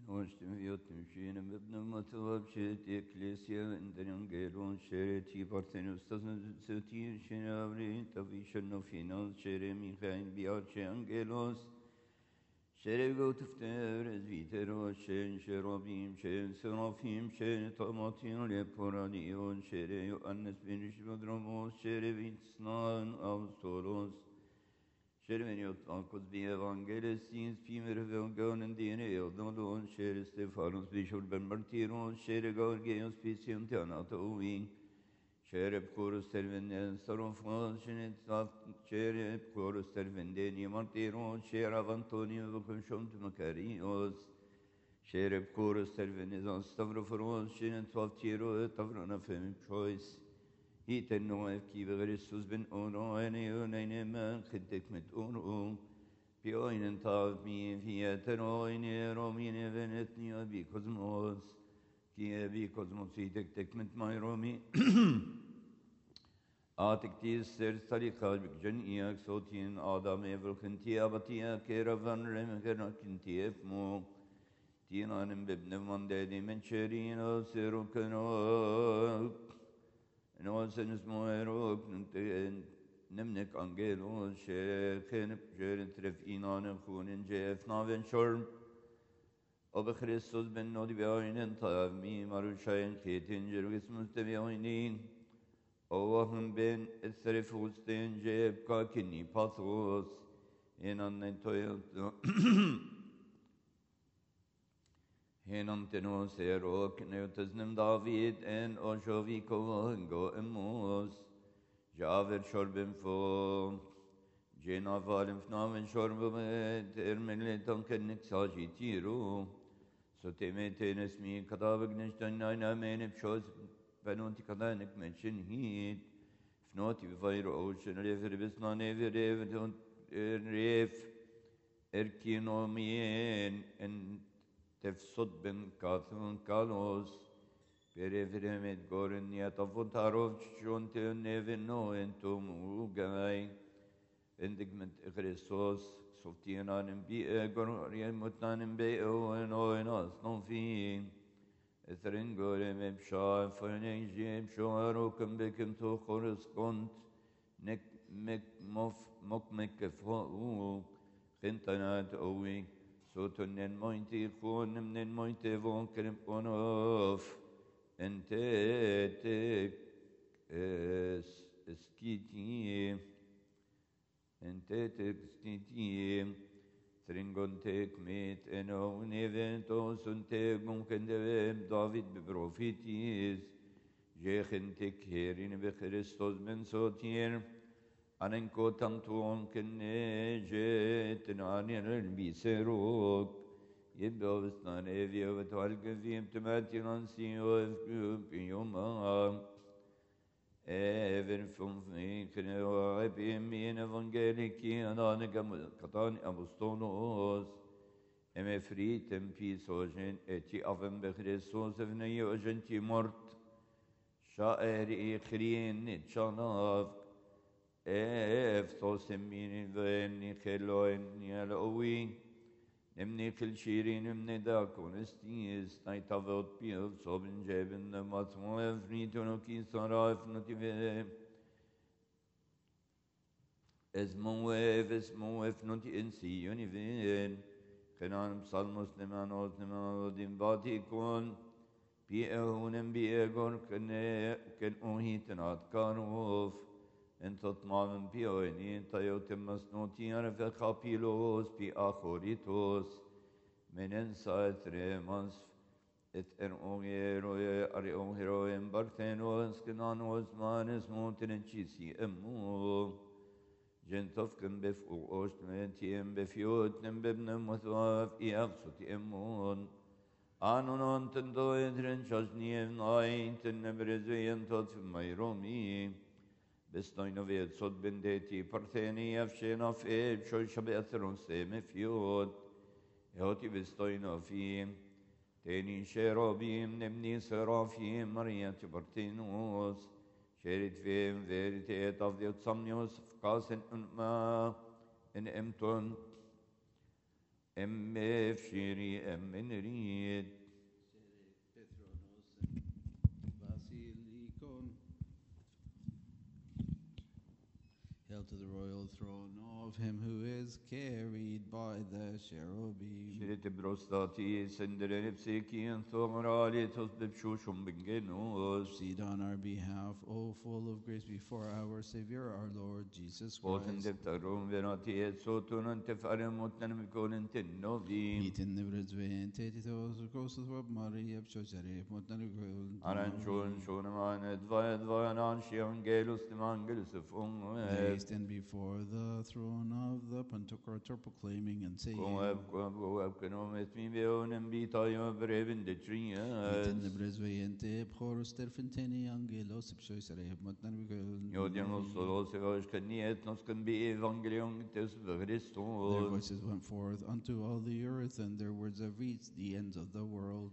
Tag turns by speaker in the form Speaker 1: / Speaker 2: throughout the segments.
Speaker 1: Ośtim Şii'nin bibne matuvab şerit eklesiya enden angelon şereti partenus tasın sötir şenavri tabi şenno finans şere Michail biarçe angelos şere gotufter ezvitero şen şerabim şen serafim şen tamatin leporanion şere Yohannes bin Şibadromos şere vitsnan avstolos Şermeniot ankos bi evangelistins pimer evangelen dine eldolon şer Stefanos bishol ben martiros şer gorgios pisiantianata uvin şer epkoros tervenden sarofos şenet şer epkoros tervenden martiros şer avantonio vokonşont makarios şer epkoros tervenden stavroforos şenet vaftiro tavrana femim choice Hiten noef ki ve Kristus ben onu ene men khidek met onu bi oynen tavmi fiyeten oyne romine venetni abi kozmos ki abi kozmos tek met may romi atik tis ser sali kalbik jen iyak sotin adam evil kinti abatiya keravan rem kinti efmo tinanem bebne mandedi men cherino serukano Nosenus moerok nemnek angelos şekenip jeren tref inanen khunen jef naven şorm Obe Christus ben nodi bi aynen tavmi maruşayen khitin jergis mustevi aynin Allah'ım ben esref usten jef kakini pathos inanen toyot Henanteno serok neutesnem David en ojovi kohango emos Javer shorbem fo Jenavalem fnaven shorbem termenle tankenik sajitiru Sotemete nesmi kadavigneşten ayna menip şoz benonti kadanik menşin hit Fnoti bifayr ocean refer besna never ref erkinomien en tefsod ben kathun kalos pereveremet goren yatavontarov chonte neven no entum ugay endigment Christos softianen bi gorien mutnanen be o enas non fin ethrin gorem ebsha fene jem shoarokum bekem to correspond nek mek mok mekfo gentanat owi Sotunnen mointi khonem mointe von krem onof ente tek skiti tringon tek mit eno nevento sunte gunkende David be profitis jechen tek herin be Christos men sotir Anenko tantuon kenne jetin anien biserok Yebostan evio ve talgevim tmatinan sio evpiyoma Even fun kene o epim in evangeliki ananegam katan apostolos Eme fritem pisogen eti avem be Christos evne yogenti mort Şaeri khrien çanav Eftos emini veni keloen yalowi nemni kil shirin emne da konestis naitavot pil sobin jeben de matmo evnitono ki saraf native esmo efnoti ensi univen kenan psalmos nemanos nemanodin batikon bi ehunem bi egon ken ohitenat kanov En totmaven pioini tayotemas notiar ve kapilos pi achoritos menen saetremans et ongeroe ari ongeroen barthenos kenanos manes montenenchisi emmu gentofken bef ost mentiem befiot nem bebnem mothaf iapsut emmun anon tendo edren chasniem nainten nebrezeyen tot mayromi Bestoino vet sod bendeti partheni afshena fe shoy shabetron se me fiot eoti bestoino fi teni sherobim nemni serafim maria tibartinos sherit fem verite av diot samnios fkasen unma en emton Fshiri Eminrid.
Speaker 2: Hail to the royal throne of him who is carried by the cherubim.
Speaker 1: Shirit Brostati, Sendere Psiki, and Thomorali, Tosbipshushum Bengenos.
Speaker 2: Seed on our behalf, O full of grace, before our Savior, our Lord Jesus Christ.
Speaker 1: Deptarum Venati, Sotun, and Tefarim, Mutnam Colentin Novi.
Speaker 2: Eaten the Brisbane, Tetitos, Gross of Maria, Chosere, Montanagul.
Speaker 1: Aranchon, Shonaman, Edvayan, Shiangelus, the Mangelus of
Speaker 2: They stand before the throne of the Pantocrator, proclaiming and saying, Eaten the Brisbane, Horos Terfenteni, Angelos, Chosere, Montanagul. Their voices went forth unto all the earth, and their words have reached the ends of the world.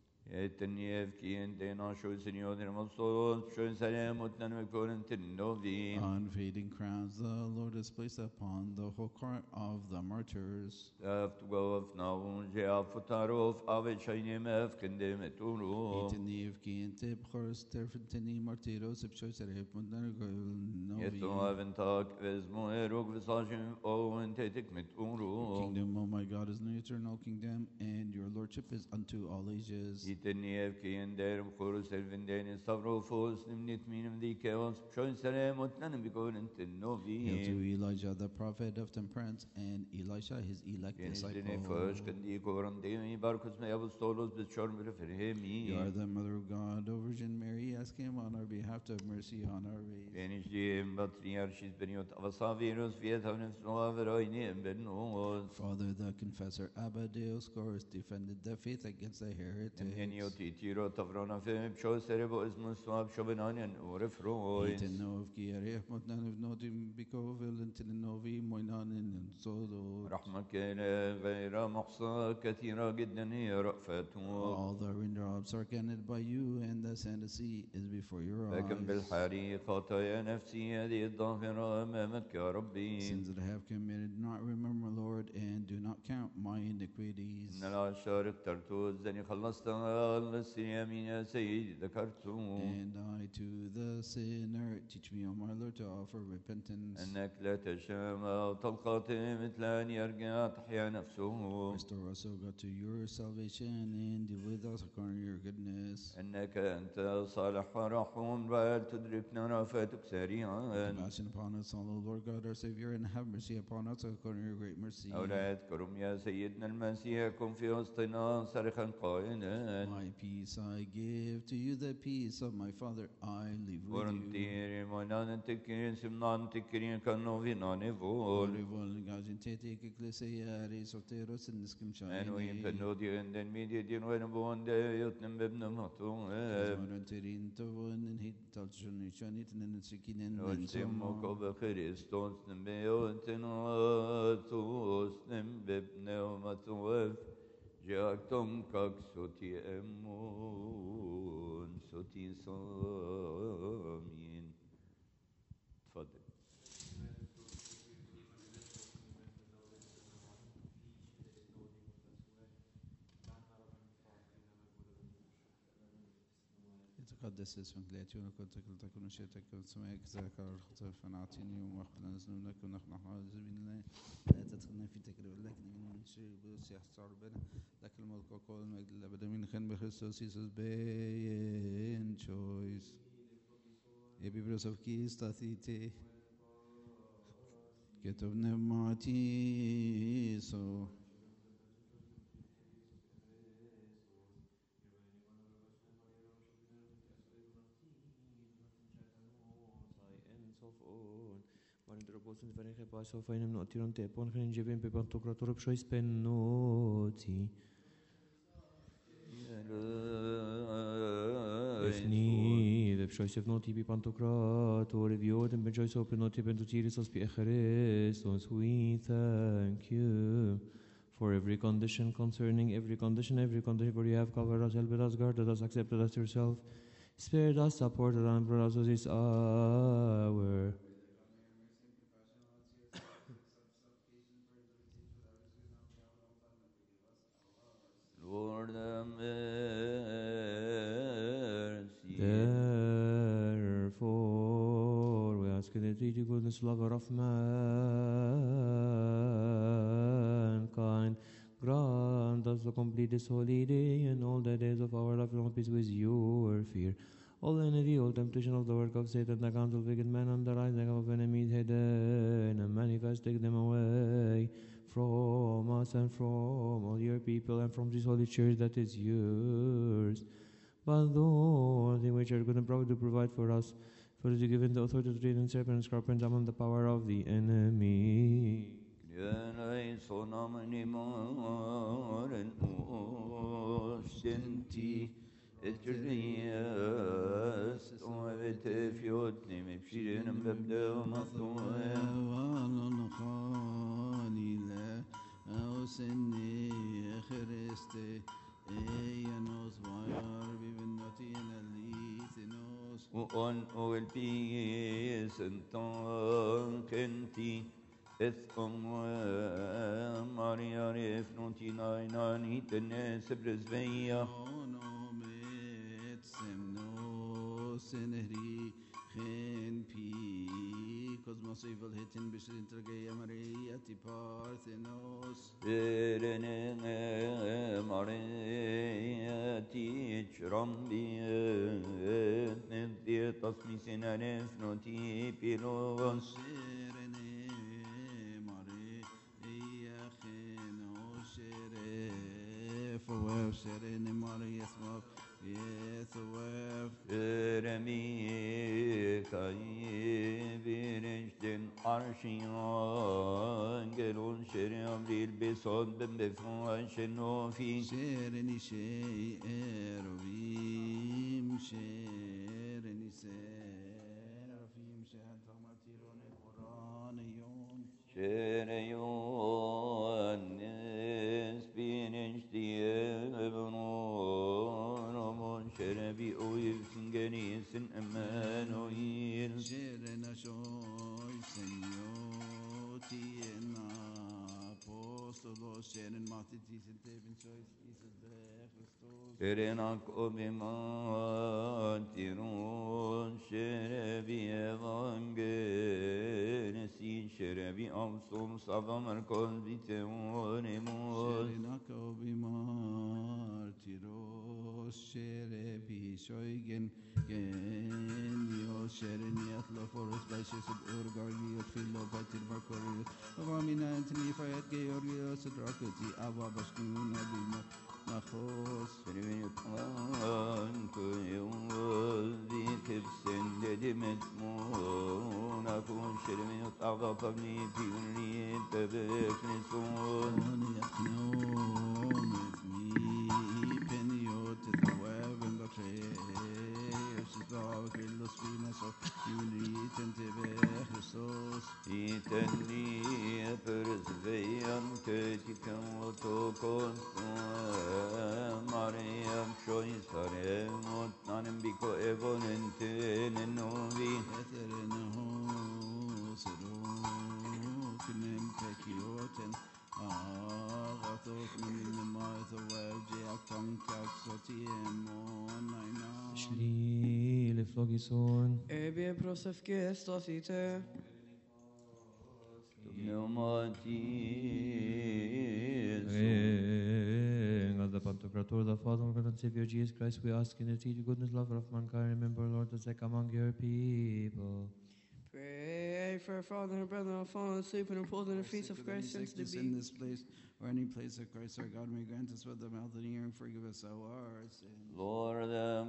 Speaker 2: Unfading crowns the Lord has placed upon the whole court of the martyrs. Eaten the Evkin, Tip, Horos, Terfenteni, Martyros, Chosere, Montanagul. Your kingdom, O my God, is an eternal kingdom, and your lordship is unto all ages. Hail to Elijah, the prophet of temperance, and Elisha, his elect disciple. You are the Mother of God, O Virgin Mary. Ask him on our behalf to have mercy on our race. Father, the confessor Abba Dioscorus defended the faith against the heretics. Eaten no of Kiarech, Motnan of Notim, Bicovil, and Tinenovi, Moinanin, and Solo. All the raindrops are counted by you, and the sand sea is before your eyes. Sins that I have committed, not remember, Lord, and do not count my iniquities. And I to the sinner, teach me, O my Lord, to offer repentance. Restore us, O God, to your salvation, and deal with us according to your goodness. Compassion upon us, O Lord God, our Savior, and have mercy upon us according to your great mercy. My peace I give to you, the peace of my Father I leave with you.
Speaker 1: جاكتم كاك سوتي أمون سوتي صامين. تفضل.
Speaker 2: يتقدس اسمك ليأتي ملكوتك لتكن مشيئتك كما في السماء كذلك على الأرض. خبزنا أعطينا اليوم واغفر لنا ذنوبنا كما نحن عاذبين الله لا تدخلنا في تجربة لكن من شر البؤس يحصر ربنا لك الملك والقوة والمجد للأبد من خير بخريستوس يسوع بين choice. Επίπρος αυκής σταθείτε και το πνεύμα τίσο.
Speaker 3: Bosen verige pas of einem notiron te pon gen jeven pe pantocrator psois penoti. Efni ve psois evnoti pe pantocrator viot en benjois open noti pentotiris os pe Christos. We thank you for every condition concerning every condition where you have covered us, helped us, guarded us, accepted us yourself, spared us, supported and brought us to this hour. ask in the treaty goodness, lover of mankind. Grant us to complete this holy day and all the days of our life in peace with your fear. All envy, all temptation of the work of Satan, the counsel of wicked men, and the rising of enemies hidden, and manifest, take them away from us and from all your people, and from this holy church that is yours. But those which are good and proud to provide for us, for it is given the authority to tread on serpents and scorpions among the power of the enemy.
Speaker 1: On will be Kenti Maria if noti nine itenes brisveia
Speaker 2: Cosmos evil hitting Bishop Intergaya Maria Tiparthenos
Speaker 1: Serene Maria teach Rambi Dietas Misinaref noti Pilos
Speaker 2: Serene Maria Cheno Sheref Web Serene Maria Smok Yes Web
Speaker 1: Seremi Kai Birishtin Arshian Gelun Sheriam Lil Besod Bembefon Shenofi
Speaker 2: Sereni Shei Erovim Sereni Serafim Shehantamatiron Quran Yom
Speaker 1: Shereyon Spinishtiebnon Sherebi Oyev Singanisin Emmanuel
Speaker 2: Serena Shoy Senyoti en Apostolos Seren Matitis en Tevin Shoy Jesus de Christos
Speaker 1: Serenak Obimantiron Sherebi Evangelisi Sherebi Amsum Savamar Kolbiteonemos
Speaker 2: Serena Kobimartiros Sherebi Shoygen Genio Shereniat Loforos Baishesed Urgargiot Philo Patir Marcorius Avamina Anthony Fayet Georgios Drakoti Abba Bashkun Abima Nachos
Speaker 1: Sherebi Anko Yozi Kipsen Dedimet Monakun Sherebi Ava Pavni Pili Tebeknison
Speaker 2: Oni Yaknom Ethni Peniot the web and the trails Dog in the Venus of Unit and Tebe Christos
Speaker 1: Itenni persvean ketikam otokos Mariam shoisarem otnanem biko evonenten novi
Speaker 2: Ethereneho Serokinem Pekioten Agathos Minimai the web Jackon Kaxotiem on Nina
Speaker 3: Shli leflogison.
Speaker 4: Ebie prosef gestos ite.
Speaker 1: Pneumatis
Speaker 3: God the Pantocrator, the Father, God and Savior Jesus Christ, we ask in the tree goodness, lover of mankind, remember, Lord, the sick among your people.
Speaker 4: Pray for our father and brother who have fallen asleep and repose in the feast of Christ since the
Speaker 2: in
Speaker 4: beginning.
Speaker 2: this place or any place of Christ our God may grant us with the mouth and ear and forgive us our sins.
Speaker 1: Lord have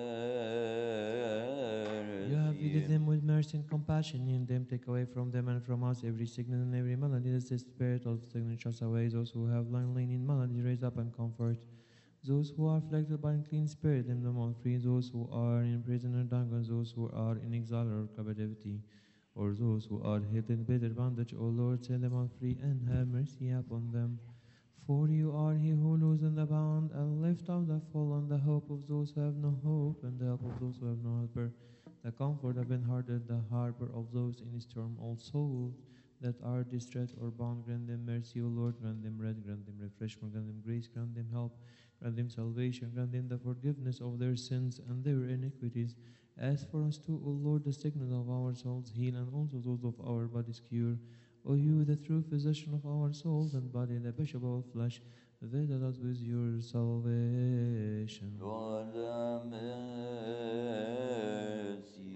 Speaker 3: You have
Speaker 1: mercy.
Speaker 3: visited them with mercy and compassion, in them take away from them and from us every sickness and every malady, that the spirit of sickness chase away those who have lain in malady, raise up and comfort. Those who are afflicted by unclean spirit, them them all free. Those who are in prison or dungeons, those who are in exile or captivity, or those who are held in bitter bondage, O Lord, set them all free and have mercy upon them. For you are he who loosens the bound and lift up the fallen, the hope of those who have no hope, and the help of those who have no helper, the comfort of the hearted, the harbor of those in storm, all souls. that are distressed or bound. Grant them mercy, O Lord. Grant them rest, grant them refreshment, grant them grace, grant them help, grant them salvation, grant them the forgiveness of their sins and their iniquities. As for us too, O Lord, the sickness of our souls heal, and also those of our bodies cure. O you, the true physician of our souls and body, the bishop of all flesh, visit us with your salvation.
Speaker 1: Lord, have mercy.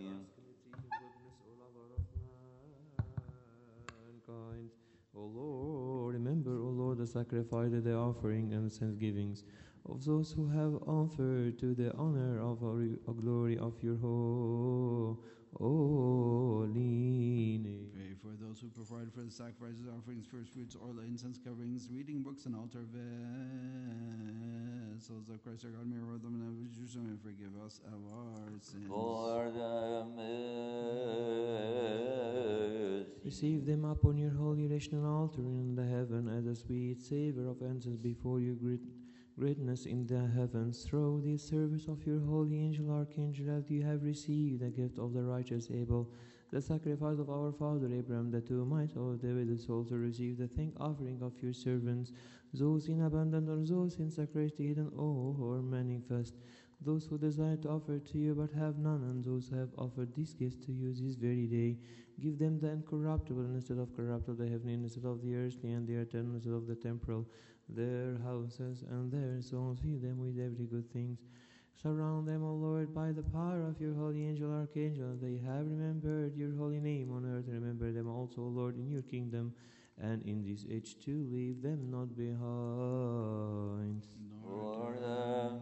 Speaker 3: Mankind. O Lord, remember, O Lord, the sacrifice, the offering, and the thanksgivings of those who have offered to the honor of our glory of your holy name.
Speaker 2: Pray for those who provide for the sacrifices, offerings, first fruits, oil, incense, coverings, reading books, and altar vessels of Christ our God. May reward them and Jerusalem and forgive us our sins.
Speaker 1: Lord, have mercy.
Speaker 3: Receive them upon your holy rational altar in the heaven as a sweet savor of incense before your greatness in the heavens. Through the service of your holy angel, archangel, as you have received the gift of the righteous Abel, the sacrifice of our father Abraham, that you might, O David, also receive the thank offering of your servants, those in abundance or those in sacred hidden or manifest, those who desire to offer to you but have none, and those who have offered these gifts to you this very day. Give them the incorruptible instead of corruptible, the heavenly instead of the earthly, and the eternal instead of the temporal, their houses and their souls. Fill them with every good thing. Surround them, O Lord, by the power of your holy angel, archangel. They have remembered your holy name on earth. Remember them also, O Lord, in your kingdom, and in this age too. Leave them not behind.
Speaker 1: Lord, have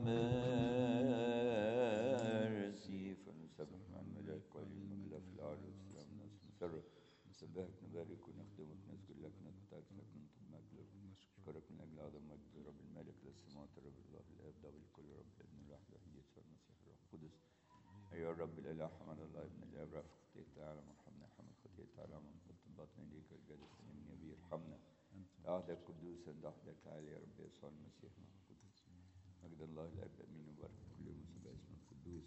Speaker 1: mercy. فنسبح مع الملائكة والملائكة في الأرض والسلام الناس مسرة نسبحك نبارك ونخدمك نسجد لك نتعرف لك نطلب مجدك نشكرك من أجل هذا المجد رب الملك للسماوات رب الله الآب ضابط الكل رب الابن الواحد الوحيد يسوع المسيح الروح القدس أيها الرب الإله حمد الله ابن الآب رافق خطية العالم وارحمنا حمد خطية العالم ونقل باطن إليك والجالس من يمين ارحمنا تعهدك قدوسا تعهدك عالي يا رب يسوع المسيح مع القدس مجد الله الآب أمين وبارك كل يوم سبع اسم القدوس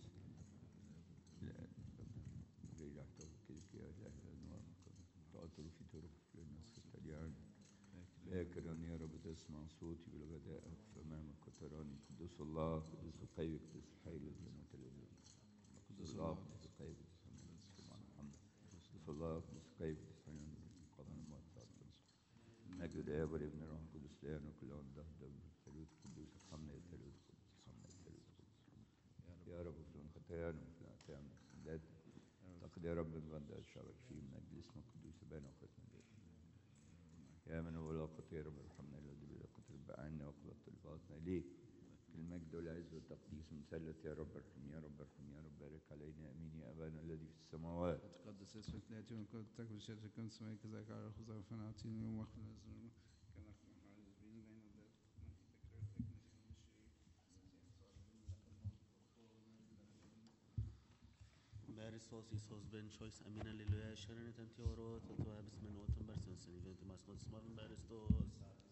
Speaker 1: تعطر في طرق للناس التليان لكن يا رب تسمع صوتي بالغداء فأمامك وتراني قدوس الله قدوس القيب قدوس الحي للجنة قدوس الله قدوس القيب سبحان محمد قدوس الله قدوس القيب قبل الموت مجد الآب والابن الروح القدس لأن وكل أن ده الثالوث القدوس ارحمنا يا الثالوث القدس ارحمنا يا الثالوث القدس يا رب اغفر خطايانا وفي أعتامنا تقد يا رب من غند الشعبك فيه من أجل اسمك القدوس بين وختنا يا من هو لا خطية رب ارحمنا الذي بلا خطر بعنا وقبل طلباتنا إليك المجد والعز والتقديس مثلث يا رب ارحم يا رب ارحم يا رب بارك علينا امين يا ابانا الذي في السماوات
Speaker 2: تقدس اسمك ليأتي ملكوتك تكن شركة كن سماك كذلك على الخزر فنعطينا اليوم واغفر لنا ذنوبنا كما نحن عاجزين بين
Speaker 5: Beristos Isos ben choice amina liluya sharon tanti oro tatwa bismen otan bersen sen event mas not smart beristos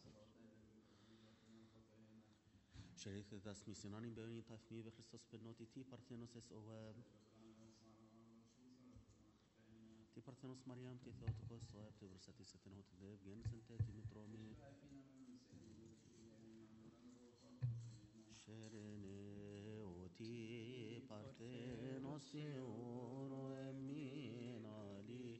Speaker 5: شريك تسمي سناني بيوني تفمي بخريستوس بنوتي تي بارثينوس اس او تي بارثينوس مريم تي ثيوتوكوس صواب تي برساتي ستنوت ديف جينسن تي مترومي شرني وتي بارثينوس يورو امين علي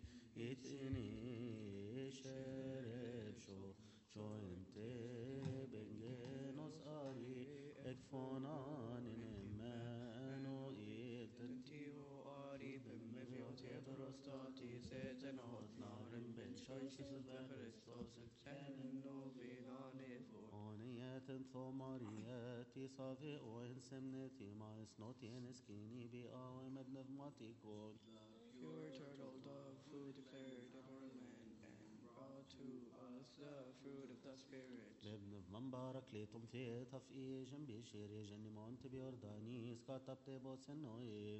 Speaker 5: اتني شرب شو انت بنجنوس علي اكفونان نمانوئيل تنتيو آري بمفيوتي برستاتي سيتنوت نارن بن شايشيس بخريستوس التنن نوفيناني فونيات ثمارياتي صافي وين سمنتي ما اسنوتي نسكيني بآوام ابن فماتيكول
Speaker 4: Pure turtle dove who declared our land and brought to us the fruit of the Spirit.
Speaker 5: لابن مبارك ليتم في تفئي جنبي شيري جني مونت بيورداني سكاتب تيبوس النوي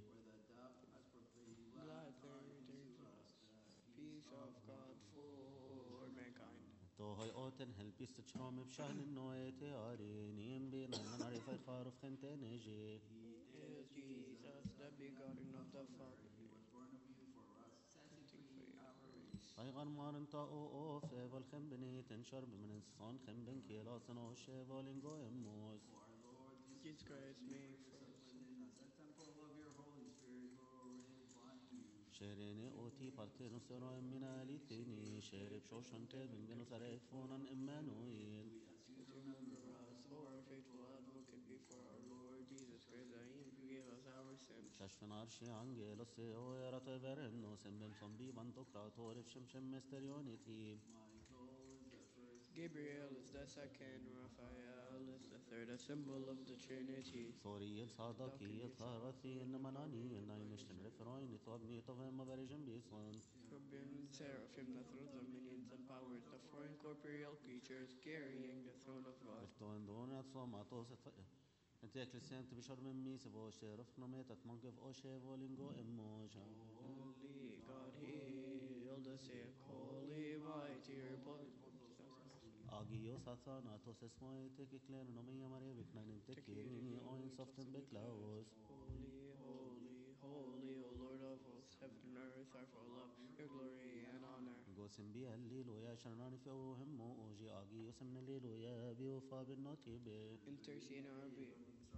Speaker 4: Glad peace of God for mankind.
Speaker 5: تو هاي اوتن هلبيست تشروم بشان النوي تياري نيم بينا نعرف خارف خنتي نجي
Speaker 4: Is Jesus the begotten of the Father?
Speaker 5: Aygar marın ta o feval khembeni tenşar biminin son khemben kielasın o şevalin goyemos.
Speaker 4: Jesus Christ, me for
Speaker 5: Şereni oti partenu sero emmina litini şerip şoşan tedmin genus arefonan Emmanuel.
Speaker 4: to remember us, O our faithful advocate before our Lord Jesus Christ, that He forgive us our sins.
Speaker 5: Şaşfın arşi angelos o yaratı verenno sembem son bivan tokrator ifşemşem mesterioniti.
Speaker 4: Gabriel is the second, Raphael is the third, a symbol of the Trinity.
Speaker 5: Soriyel sadaki tharathi enmanani naynişten refroin tabni tavem verjem bison.
Speaker 4: Cherubim and seraphim, the thrones of minions and powers, the four incorporeal creatures carrying the throne of God.
Speaker 5: Eftoen donat somatos انت اكليسيان تبشر من ميس بوشي رفنا ميتت منقف اوشي فولينغو اموجا.
Speaker 4: Holy God, heal the sick, holy, mighty,
Speaker 5: Agios athanatos esmoitek iklen nomia maria viknan intekirni oin soften beklaos.
Speaker 4: Holy, holy, holy, O Lord of hosts, heaven and earth are full of your glory and honor.
Speaker 5: Gosim bi alleluia shanani fiohem oji agios من alleluia بيوفا بالنوتيبه.
Speaker 4: Intercede on our behalf.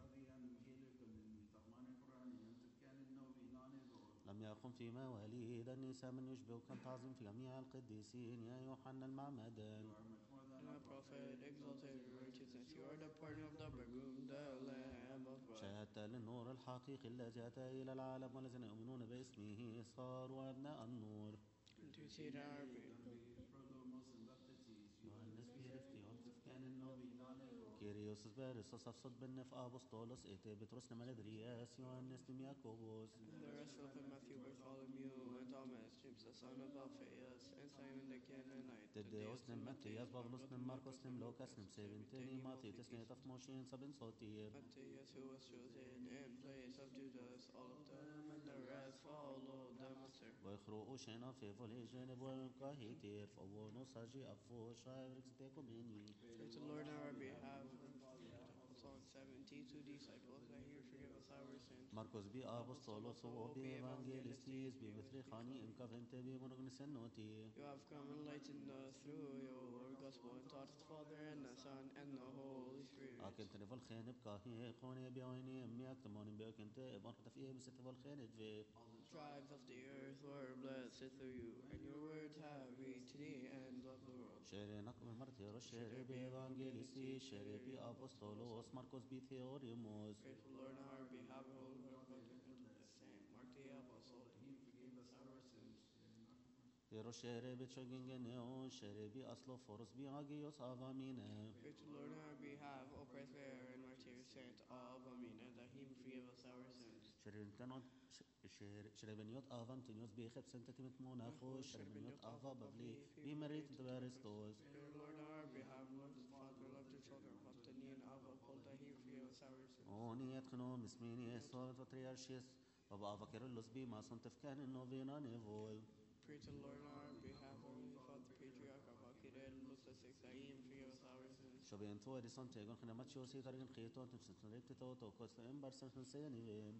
Speaker 5: لم يقم في مواليد النساء من يشبه كان تعظيم في جميع القديسين يا يوحنا المعمدان.
Speaker 4: And our prophet exalted in righteousness, you are the partner of the bridegroom, the Lamb of God.
Speaker 5: شهدت للنور الحقيقي الذي أتى إلى العالم والذين يؤمنون باسمه صاروا أبناء النور.
Speaker 4: Intercede on our behalf.
Speaker 5: كيريوس بارسوس أفسد بالنف أبوستولوس إتي بتروس نمالدرياس يوهنس نمياكوبوس.
Speaker 4: The rest of them, Matthew, Bartholomew, and Thomas, James the son of Alphaeus, and Simon the Canaanite.
Speaker 5: تديوس نم ماتياس بابلوس نم ماركوس نم لوكاس نم سيفنتيني ماثيتس نيتف موشين سبن صوتير.
Speaker 4: Matthias, who was chosen in place of Judas, all of them and the rest followed the master.
Speaker 5: ويخرؤوا شينا في فولي جانب وكاهيتير فوونو ساجي أفو شايفركس تيكو مني.
Speaker 4: Pray to the Lord on our behalf. Psalm 72 disciples, that He forgive us our sins.
Speaker 5: Marcos bi apostolos o bi evangelistis bi mithrichani in cavente bi monognesen noti.
Speaker 4: You have come enlightened us through your gospel and taught the Father and the Son and the Holy Spirit.
Speaker 5: أكنت نفل خانب كاهي خوني بيويني أمي أكتموني بيوكنت بانك تفيه بستفل خانب في.
Speaker 4: Tribes of the earth were blessed through you, and your words have reached to the ends of the world.
Speaker 5: شيري نقم مرتير شيري بي evangelistis شيري بي apostolos Marcos bi theorimus.
Speaker 4: Pray for the Lord on our behalf, O Lord, the same. Mark the apostle, He forgave us our sins.
Speaker 5: Tero شيري بي تشوغينجنيو شيري بي أصلو فورس بي آجيوس آفامينه.
Speaker 4: Pray to the Lord on our behalf, O Presbyter and Martyr Saint Albamina, that He may forgive us our sins.
Speaker 5: شربنيوت آفام تنيوس بي خب سنتتي متموناخو شربنيوت آفا ببلي بي مريت دبارستوس.
Speaker 4: Pray to the Lord on our behalf, love the Father, love the children, love the knee and Abba, called that He may forgive us our sins.
Speaker 5: أوني يتخنو مسميني يسوع وتريارشيس بابا أفا كيرلس بي ما صنتف كان النوفينا نيفول.
Speaker 4: Pray to the Lord on our behalf, our Holy Father, Patriarch of Akira, Luke the Sixth, that He may forgive us our sins.
Speaker 5: شو بينتو أديسون تيجون خنا ماتشوسي تارين خيتون تمسكن ريبت تو كوست إمبارسن خنسيني بين.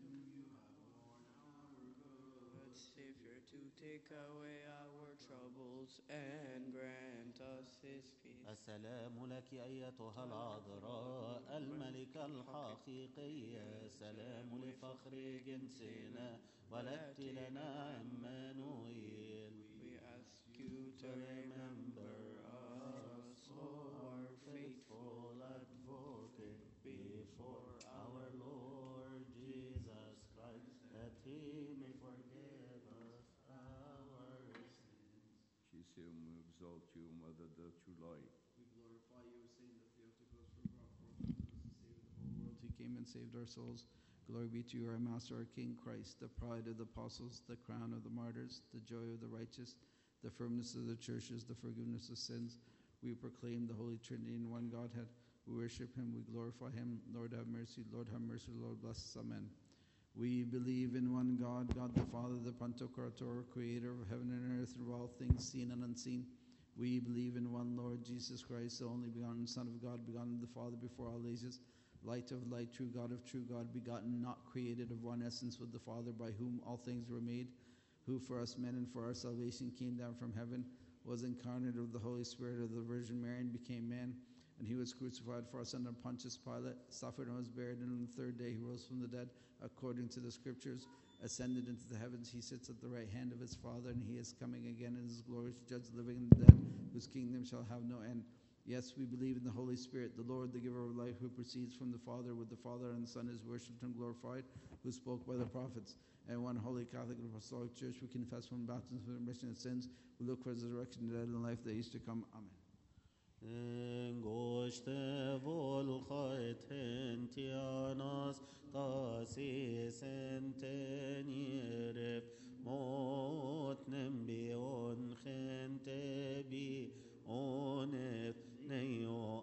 Speaker 4: Good Savior, to take away our troubles and grant us His peace.
Speaker 5: السلام لك أيتها العذراء الملكة الحقيقية سلام لفخر جنسنا ولدت لنا عمانويل.
Speaker 4: We ask you to remember us, O our faithful advocate,
Speaker 5: before our Lord Jesus Christ, that He may forgive us our sins.
Speaker 1: Jesus, we exalt you, Mother, the true light.
Speaker 2: We glorify you, saying that Theotokos for brought forth unto us to save the whole world. He came and saved our souls. Glory be to you, our Master, our King Christ, the pride of the apostles, the crown of the martyrs, the joy of the righteous, the firmness of the churches, the forgiveness of sins. We proclaim the Holy Trinity in one Godhead. We worship Him, we glorify Him. Lord have mercy, Lord have mercy, Lord bless us. Amen. We believe in one God, God the Father, the Pantocrator, creator of heaven and earth and of all things seen and unseen. We believe in one Lord Jesus Christ, the only begotten Son of God, begotten of the Father before all ages, light of light, true God of true God, begotten, not created, of one essence with the Father, by whom all things were made. who for us men and for our salvation came down from heaven, was incarnate of the Holy Spirit of the Virgin Mary and became man, and he was crucified for us under Pontius Pilate, suffered and was buried, and on the third day he rose from the dead, according to the Scriptures, ascended into the heavens. He sits at the right hand of his Father, and he is coming again in his glory to judge the living and the dead, whose kingdom shall have no end. Yes, we believe in the Holy Spirit, the Lord, the giver of life, who proceeds from the Father, with the Father and the Son is worshipped and glorified, who spoke by the prophets. And one holy Catholic and Apostolic Church, we confess one baptism for the remission of sins. We look for resurrection of the dead and life that is to come. Amen.
Speaker 5: انگشت volchait hentianas tasis enteniref mot nembion gente bi onef neo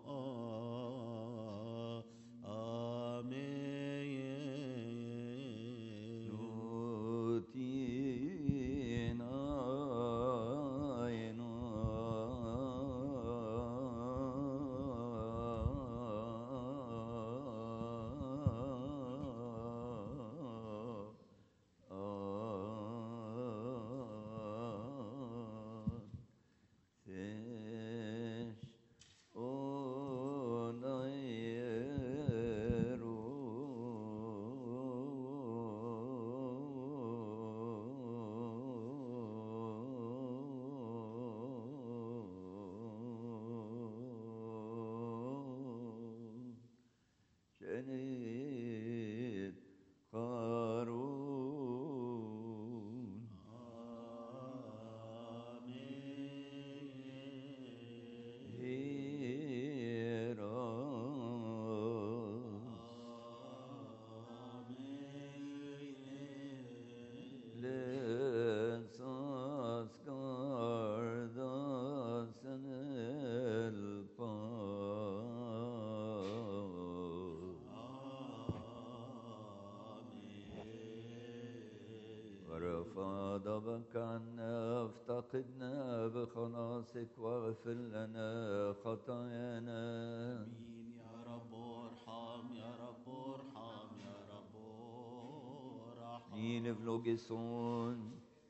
Speaker 1: عنا افتقدنا بخلاصك واغفر لنا خطايانا.
Speaker 5: آمين يا رب ارحم يا رب ارحم يا رب ارحم.
Speaker 1: Nile vlogeson,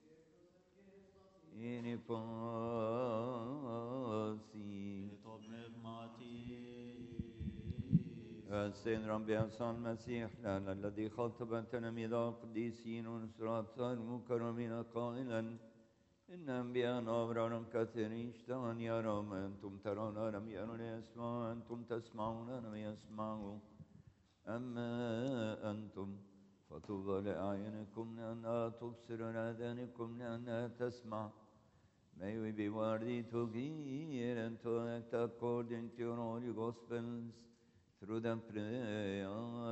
Speaker 1: ene pasi.
Speaker 5: طب نغمتي
Speaker 1: السيد ربي يسوع المسيح لنا الذي خاطب تلاميذه القديسين ونصرات المكرمين قائلا إن أنبياء أبرارا كثيرين اشتهوا أن يروا ما أنتم ترون لم يروا ليسمعوا أنتم تسمعون لم يسمعوا أما أنتم فطوبى لأعينكم لأنها تبصر ولآذانكم لأنها تسمع. May we be worthy to hear and to act according to your holy gospels through the prayers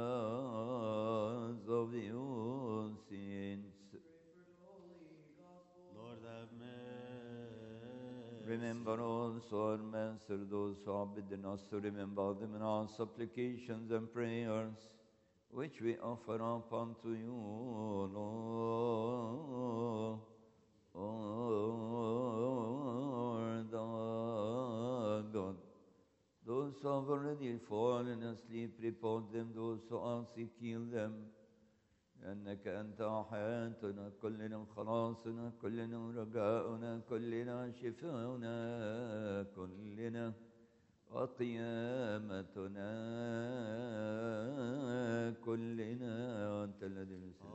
Speaker 1: of the old saints.
Speaker 5: Lord have mercy.
Speaker 1: Remember also our Master, those who have bidden us to remember them in our supplications and prayers, which we offer up unto you, Lord. Lord our God. Those who have already fallen asleep, report them. Those who are sick, heal them. لأنك أنت حياتنا كلنا، خلاصنا كلنا، رجاؤنا كلنا، شفاؤنا كلنا، وقيامتنا كلنا، وأنت الذي نسلك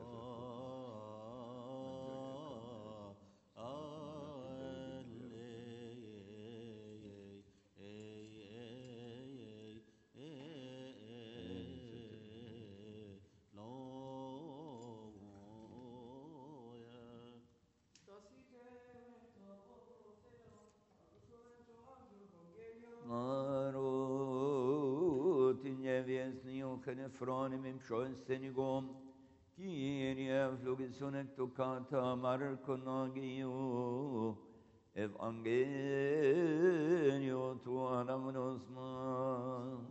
Speaker 1: Efronim Schoenstenigom, Kyrie Flugisonek Tocata Marconagio, Evangelio Tuanamus Ma.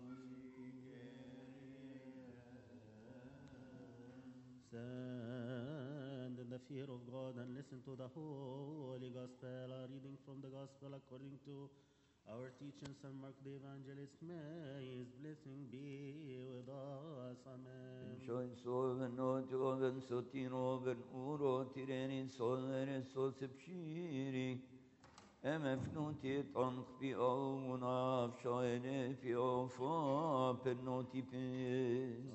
Speaker 5: Stand in the fear of God and listen to the Holy Gospel. A reading from the Gospel according to our teacher, St. Mark the Evangelist. May his blessing be with us. Amen.
Speaker 1: Joy so ben not ben sotino ben uro tireni solere sosipshiri emefnuti tanq bi auna fshaine fi ofa penoti pin.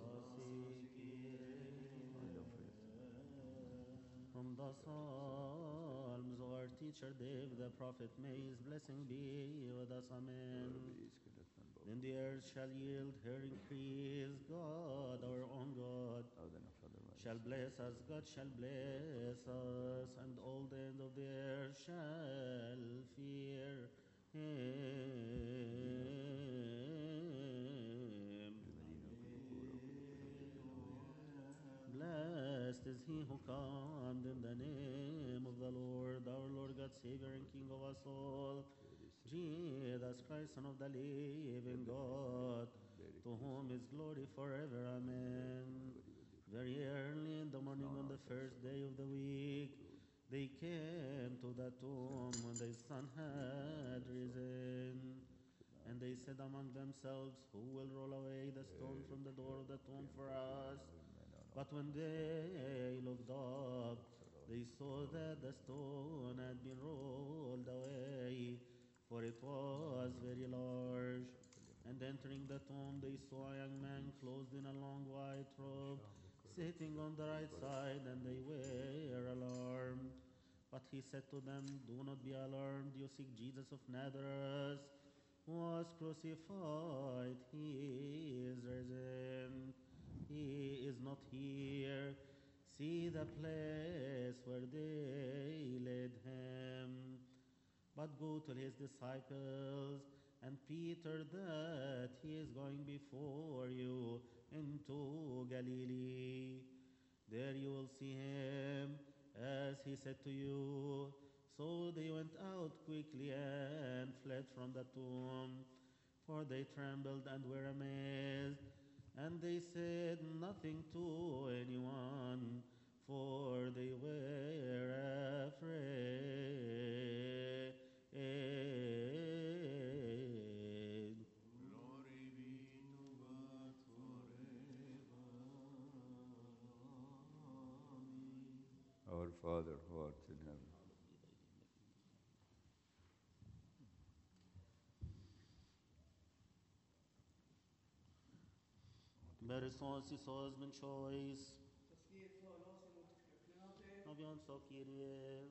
Speaker 5: From the Psalms, our teacher David, the prophet, may his blessing be with us. Amen. Then the earth shall yield her increase. God, our own God, shall bless us. God shall bless us, and all the end of the earth shall fear him. Blessed is he who comes in the name of the Lord, our Lord God, Savior and King of us all, Jesus Christ, Son of the living God, to whom is glory forever. Amen. Very early in the morning on the first day of the week, they came to the tomb when the sun had risen. And they said among themselves, who will roll away the stone from the door of the tomb for us? But when they looked up, they saw that the stone had been rolled away, for it was very large. And entering the tomb, they saw a young man clothed in a long white robe, sitting on the right side, and they were alarmed. But he said to them, do not be alarmed. You seek Jesus of Nazareth, who was crucified. He is risen. He is not here. See the place where they laid him. But go to his disciples and Peter that he is going before you into Galilee. There you will see him, as he said to you. So they went out quickly and fled from the tomb, for they trembled and were amazed. And they said nothing to anyone, for they were afraid.
Speaker 6: Glory be to God forever. Amen.
Speaker 1: Our Father who art in heaven.
Speaker 5: Beresos isos men choice. Avion so Kyrie.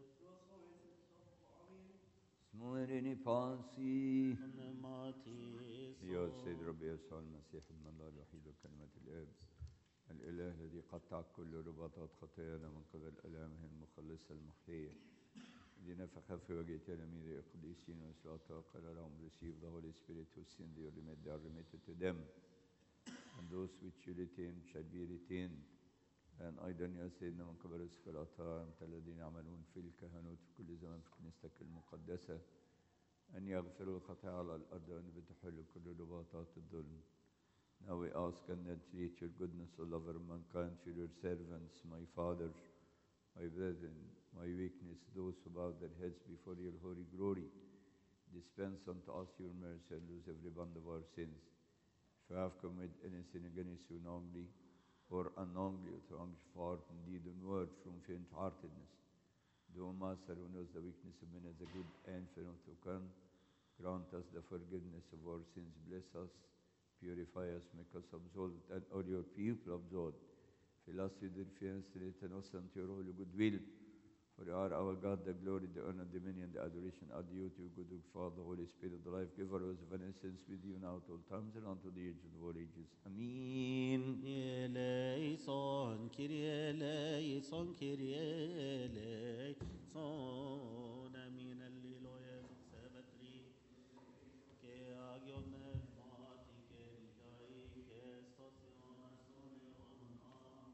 Speaker 1: اسموني بانسي
Speaker 5: Matis.
Speaker 1: يا السيد ربي يسوع المسيح ابن الله الوحيد وكلمة الآب الإله الذي قطع كل رباطات خطايانا من قبل آلامه المخلصة المحيية الذي نفخ في وجه تلاميذ القديسين وسواء وقال لهم receive the Holy Spirit who sinned you remit they are remitted to them and those which you retain shall be retained and أيضا يا سيدنا من قبل الصلاة أنت الذين يعملون في الكهنوت في كل زمان في كنيستك المقدسة أن يغفروا الخطايا على الأرض وأن بتحل كل رباطات الظلم. Now we ask and entreat your goodness, O lover of mankind, for your servants, my Father, my brethren, my weakness, those who bow their heads before your holy glory. Dispense unto us your mercy and lose every bond of our sins. If we have committed any sin against you knowingly or unknowingly, through thought and deed and word, from faint-heartedness, the O Master who knows the weakness of men as a good infinite who can grant us the forgiveness of our sins, bless us, purify us, make us absolved, and all your people absolved. Fill us with your fear and strengthen us unto your holy goodwill. For you are our God, the glory, the honor, the dominion, the adoration are due to you, good Father, Holy Spirit, the life giver, who is of an essence with you now at all times and unto the age of all ages. Amen.
Speaker 5: Eleison, Kyrie eleison, Kyrie eleison. Amen. Alleluia. Sabatri. Che agion mati che rigai che stosion asunion am.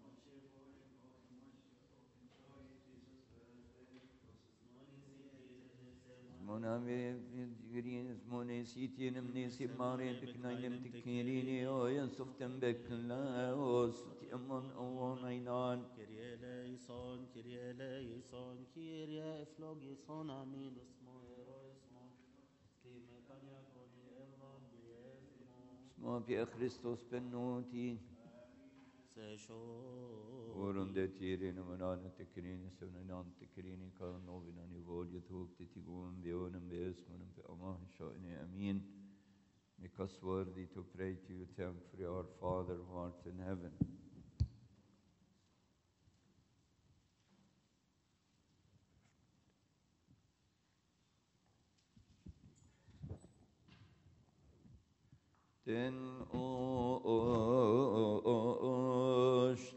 Speaker 1: Mone sitien mnesi mare beknainem tikirini o yensuftem bekla o sutiamon o nainan.
Speaker 5: Kyrie eleison, Kyrie eleison, Kyrie efflogison, amen. Osmo eroismo. Stime paniagoni elvan biesmo.
Speaker 1: Smo pia Christos penoti.
Speaker 5: session.
Speaker 1: Orunde tirene manane tekrine sevnenan tekrini kan novina nivolje tog titigum bionem besmunum be amah shoine amin. Make us worthy to pray to you, thankfully, our Father who art in heaven. Den ost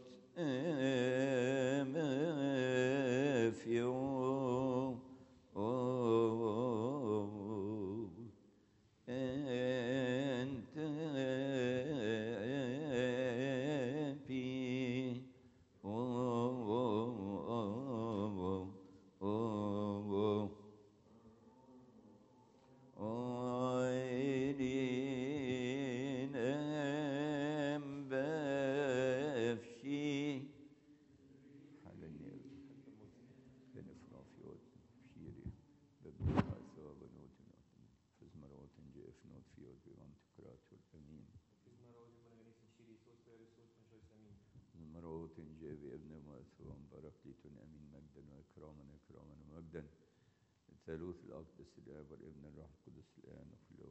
Speaker 1: emefio entepi oidin embefshi haleni benefrafiot shiri bebna sabanot fizmarot jef not fiot bivant kratul amin مرات جابي ابن مأثوم بركليتون أمين مجدا وإكراما إكراما ومجدا الثالوث الأقدس الآب والابن الروح القدس الآن وفي الوقت